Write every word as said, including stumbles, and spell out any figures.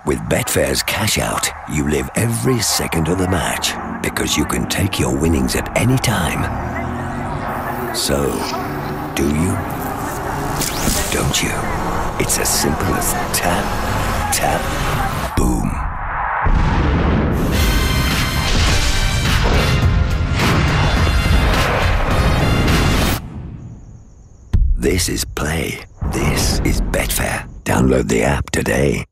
With Betfair's Cash Out, you live every second of the match because you can take your winnings at any time. So, do you? Don't you? It's as simple as tap, tap, boom. This is Play. This is Betfair. Download the app today.